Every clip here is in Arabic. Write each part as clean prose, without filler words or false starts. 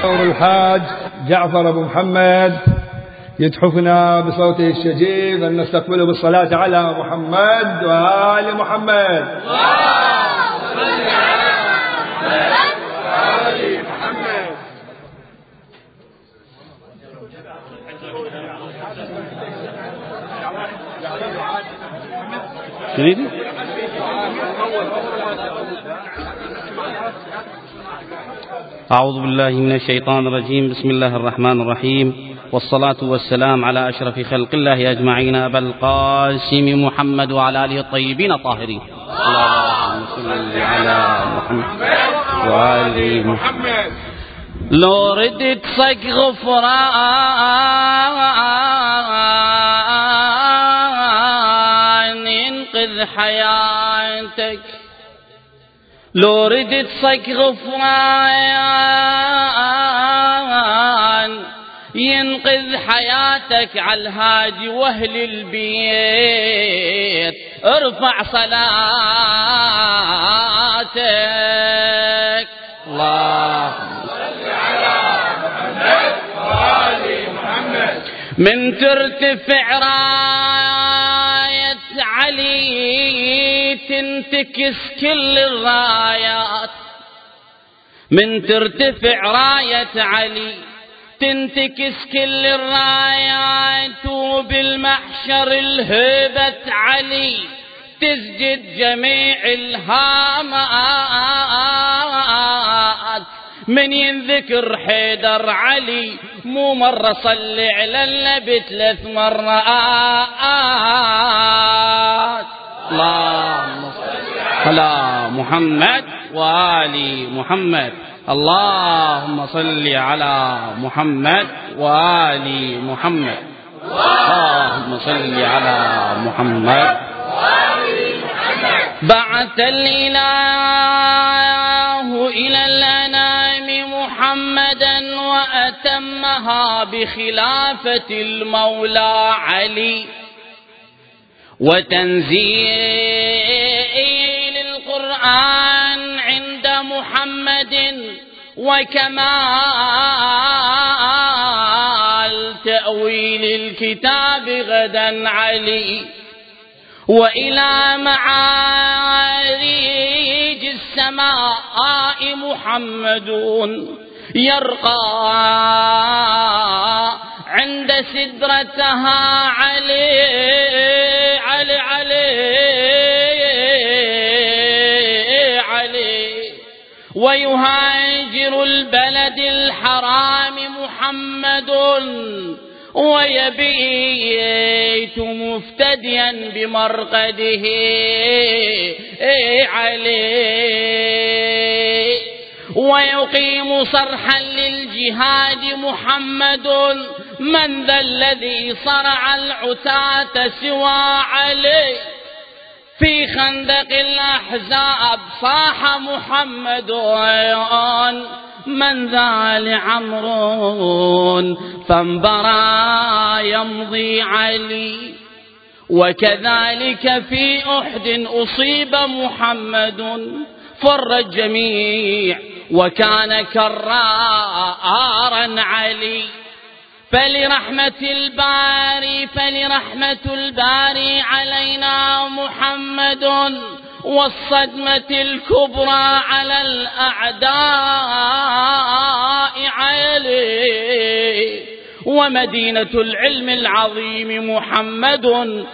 الحاج جعفر أبو محمد يتحفنا بصوته الشجيع أن نستقبله بالصلاة على محمد وآل محمد. أعوذ بالله من الشيطان الرجيم. بسم الله الرحمن الرحيم، والصلاة والسلام على أشرف خلق الله أجمعين أبا القاسم محمد وعلى آله الطيبين الطاهرين. اللهم صل على محمد وآل محمد. لو ردت صك غفران ينقذ حياتك، لو ردت صك غفران ينقذ حياتك على الهادي واهل البيت ارفع صلاتك. اللهم صل على محمد وآل محمد. من ترتفع راية علي تنتكس كل الرايات، من ترتفع راية علي تنتكس كل الرايات، وبالمحشر الهبة علي تسجد جميع الهامات. من ينذكر حيدر علي مو مرة صلي على النبي 3 مرات. اللهم صل على محمد وآل محمد. اللهم صل على محمد وآل محمد. اللهم صل على محمد وآل محمد. بعث الإله إلى الأنام محمدا وأتمها بخلافة المولى علي، وتنزيل القرآن عند محمد، وكمال تأويل الكتاب غدا علي، وإلى معارج السماء محمد يرقى عند سدرتها علي علي علي علي، ويهاجر البلد الحرام محمد، ويبيت مفتديا بمرقده علي، ويقيم صرحا للجهاد محمد. من ذا الذي صرع العتاة سوى علي؟ في خندق الأحزاب صاح محمد من ذا لعمر فانبرى يمضي علي. وكذلك في أحد أصيب محمد فر الجميع وكان كرارا علي. فلرحمة الباري علينا محمد، والصدمة الكبرى على الأعداء علي. ومدينة العلم العظيم محمد،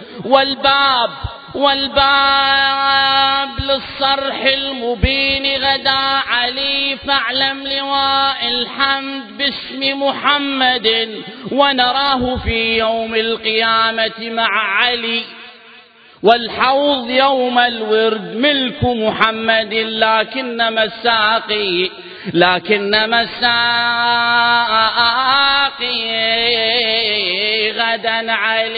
والباب للصرح المبين غدا علي. فاعلم لواء الحمد باسم محمد، ونراه في يوم القيامة مع علي. والحوض يوم الورد ملك محمد، لكنما الساقي غدا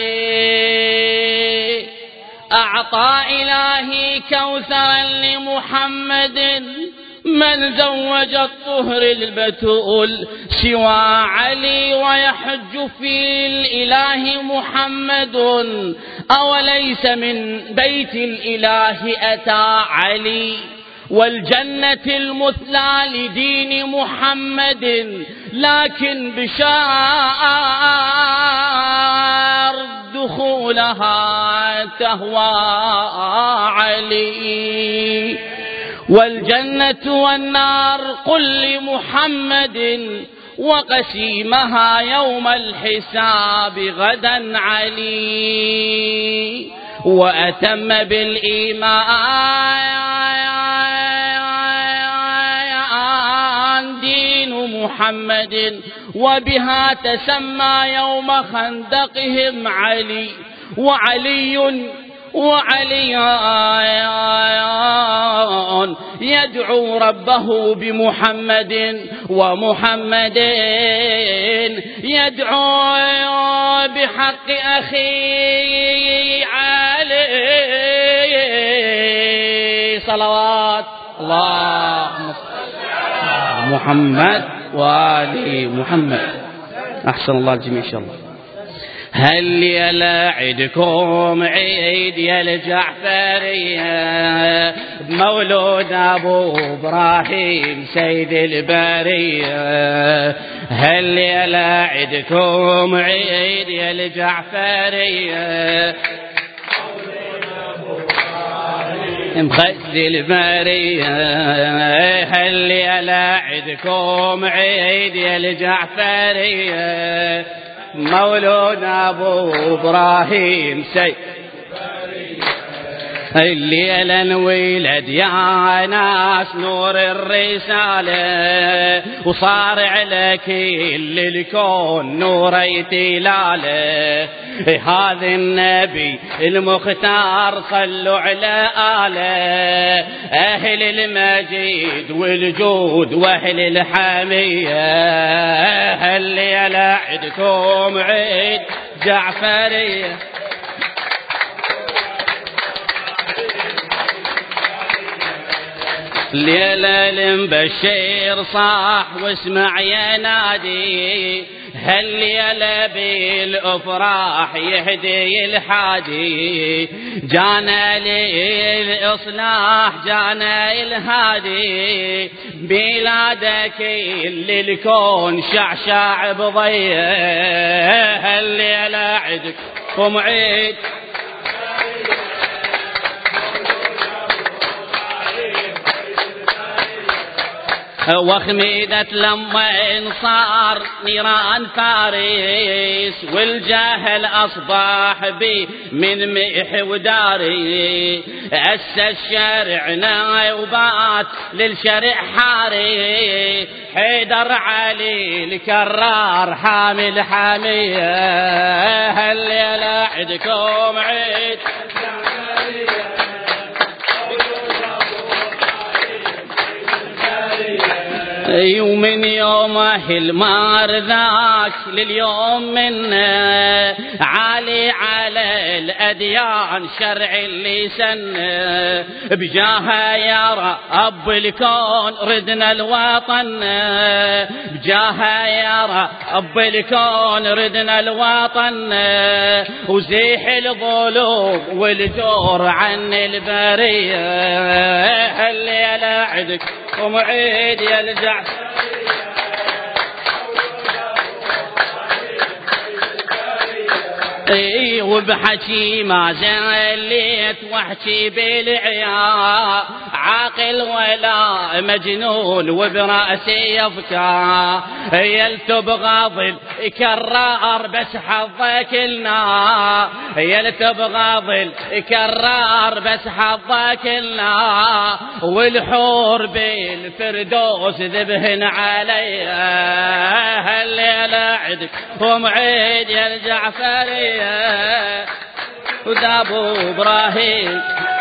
علي. أعطى إلهي كوثرا لمحمد، من زوج الطهر البتول سوى علي. ويحج في الإله محمد، أوليس من بيت الإله أتى علي. والجنة المثلى لدين محمد، لكن بشار دخولها تهوى علي. والجنة والنار قل لمحمد، وقسيمها يوم الحساب غدا علي. وأتم بالإيمان دين محمد، وبها تسمى يوم خندقهم علي. وعلي يدعو ربه بمحمد، ومحمد يدعو بحق أخي علي. صلوات اللهم محمد وآل محمد. أحسن الله الجميع إن شاء الله. هل يلا عيدكم عيد يا الجعفرية، مولود أبو إبراهيم سيد البرية. هل يلا عيدكم عيد يا الجعفرية، مخد البرية. هل يلا عيدكم عيد يا الجعفرية، مولود أبو إبراهيم سيد. الليلة ولد يا ناس نور الرسالة، وصار على كل الكون نور تلاله. هذا النبي المختار صلوا على آله، أهل المجيد والجود وأهل الحمية. هل يلا عيدكم عيد جعفرية، ليلة المبشر صاح واسمع يا نادي. هل يلا بالأفراح يهدي الحادي، جانا للإصلاح جانا الهادي. بلادك للكون شعشع بضيه. هل يلا عيدكم عيد، وخميدت لما صار نيران فارس، والجاهل أصبح بي من ميح وداري. أسس شارعنا وبات للشرع حاري، حيدر علي الكرار حامل حامية. هل يلا عيدكم عيد، ومن يومه المار ذاك لليوم منا، عالي على الأديان شرع اللي سنه. بجاها يا رب الكون ردنا الوطن، بجاها يا رب الكون ردنا الوطن. وزيح الظلوم والجور عن البرية. هل يلا عيدكم عيد يا الجعفرية، وبحكي ما زليت واحكي بالعياء. عاقل ولا مجنون وبرأسي يفكى، يلتب غاضل يكرر بس حظك لنا. يلتب غاضل يكرر بس حظك لنا. والحور بالفردوس ذبهن علي. هل يلا عيدكم عيد يا الجعفرية، وذا أبو إبراهيم.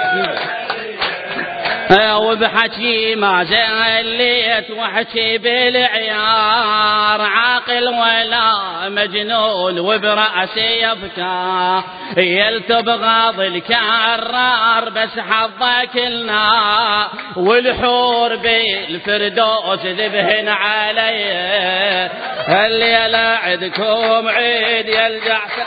وبحكي ما زليت واحكي بالعيار. عاقل ولا مجنون وبرأسي يبكى، يلتب غاضل كرار بس حظك لنا. والحور بالفردوس ذبهن علي. هل يلا عيدكم عيد يا الجعفر،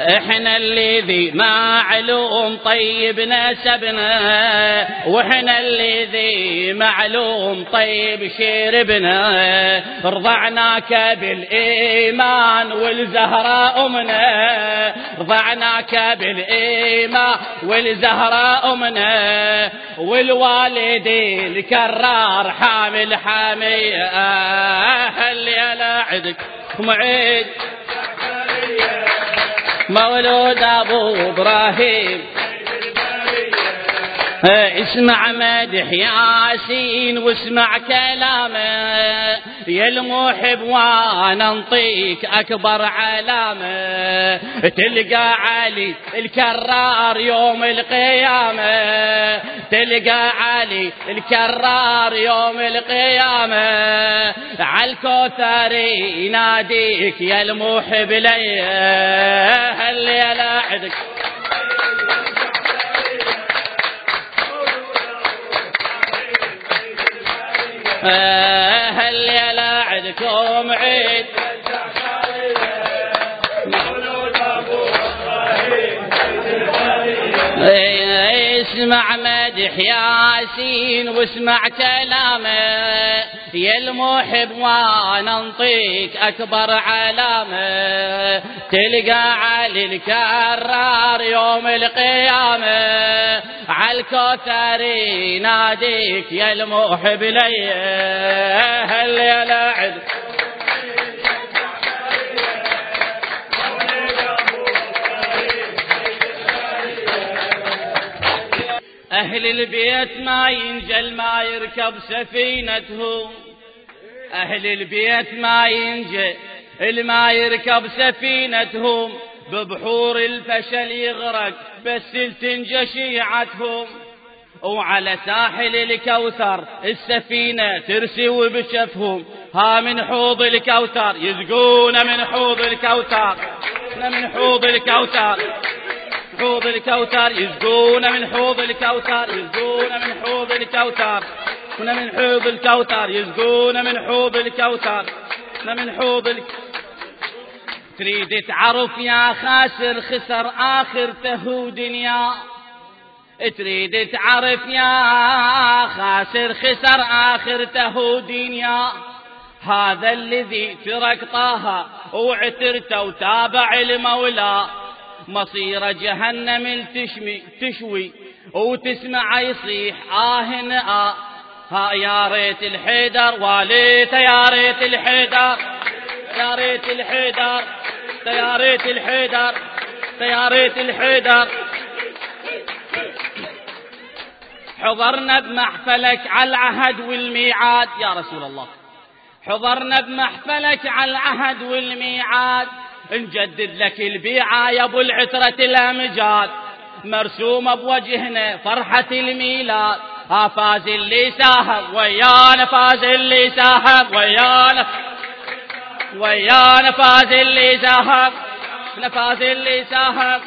احنا الذي معلوم طيب نسبنا، واحنا الذي معلوم طيب شربنا، رضعناك بالإيمان والزهراء أمنا، رضعناك بالإيمان والزهراء أمنا، والوالدي الكرار حامل حامية، هل يا لاعدك معيد مولود أبو إبراهيم. اسمع مدح ياسين واسمع كلامه، يا المحب وانا انطيك اكبر علامه، تلقى علي الكرار يوم القيامه، تلقى علي الكرار يوم القيامه، عالكوثر يناديك يا المحب لي، هل يا لاعدك هل يا لاعدكم عيد اسمع مدح ياسين واسمع كلامه، يا المحب وانا انطيك اكبر علامه، تلقى علي الكرار يوم القيامه، عالكوثر يناديك يا المحب لي، هل يا لاعد أهل البيت ما ينجل ما يركب سفينتهم، أهل البيت ما ينجل ما يركب سفينتهم، ببحور الفشل يغرق بس تنجى شيعتهم، وعلى ساحل الكوثر السفينة ترسي وبشفهم، ها من حوض الكوثر يزقون من حوض الكوثر، من حوض الكوثر حوض الكوثر يزقون من حوض الكوثر، يزقون من حوض الكوثر، من حوض الكوثر يزقون من حوض الكوثر، من حوض تريد تعرف يا خاسر خسر آخرته دنيا، تريد تعرف يا خاسر خسر آخرته دنيا، هذا الذي ترك طه وعترته وتابع المولى، مصير جهنم تشوي وتسمع يصيح ها يا ريت الحيدر واليت، يا ريت الحيدر، يا ريت الحيدر، يا ريت الحيدر، يا ريت الحيدر، حضرنا بمحفلك على العهد والميعاد يا رسول الله، حضرنا بمحفلك على العهد والميعاد، نجدد لك البيعة يا ابو العترة الامجاد، مرسومة بوجهنا فرحة الميلاد، فاز اللي ساهم ويانا، فاز اللي ساهم ويانا، ويانا فاز اللي ساهم، فاز اللي ساهم،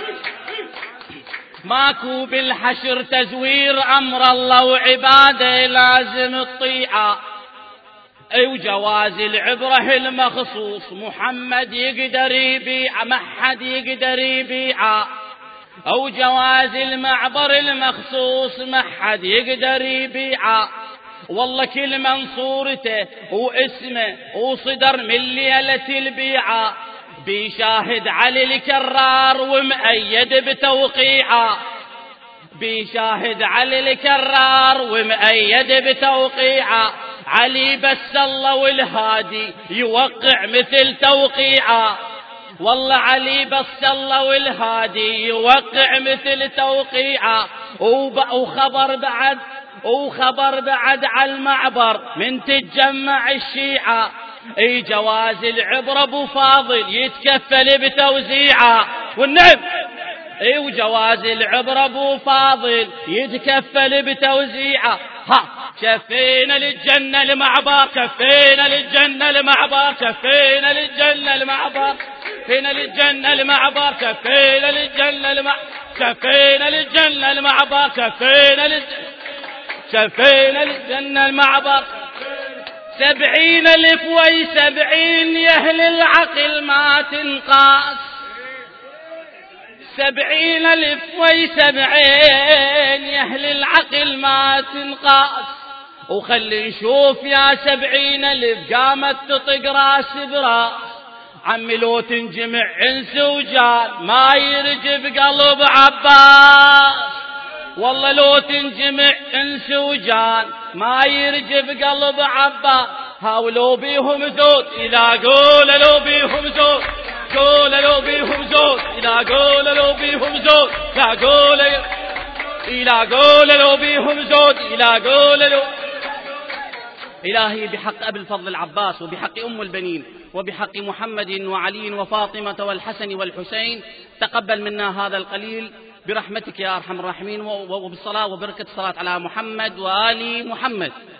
ماكو بالحشر تزوير امر الله وعباده لازم الطيعة، وجواز العبره المخصوص محمد يقدر يبيع ما حد يقدر يبيعه، او جواز المعبر المخصوص ما حد يقدر يبيعه، والله كل من صورته واسمه وصدر من ليلة البيعة، بيشاهد علي الكرار ومؤيد بتوقيعه، بيشاهد علي الكرار ومؤيد بتوقيعه، علي بس الله والهادي يوقع مثل توقيعه، والله علي بس الله والهادي يوقع مثل توقيعه، وخبر بعد على المعبر من تتجمع الشيعة، اي جواز العبرة ابو فاضل يتكفل بتوزيعه، والنعم اي وجواز العبرة ابو فاضل يتكفل بتوزيعه، ها شفينا للجنة المعبر، كفينا للجنة المعبر، كفينا للجنة المعبر، كفينا للجنة المعبر، كفينا للجنة المعبر، كفينا للجنة المعبر، كفينا للجنة المعبر، 70,000 و70 يا أهل العقل ما تنقاس، 70,000 و70 يا أهل العقل ما تنقاس، وخلي نشوف يا 70,000 قامت تطق راس براس. عمي لو تنجمع انس وجان ما يرجب قلب عباس، والله لو تنجمع انس وجان ما يرجب قلب عباس. هاولوا بيهم زود إذا قول لو بيهم زود، قول لو بيهم زود إذا قول لو بيهم زود، لا قول إلى قول لو بيهم زود إلى قول لو. إلهي بحق أبي الفضل العباس وبحق أم البنين وبحق محمد وعلي وفاطمة والحسن والحسين تقبل منا هذا القليل برحمتك يا أرحم الراحمين، وبالصلاة وبركة الصلاة على محمد وآل محمد.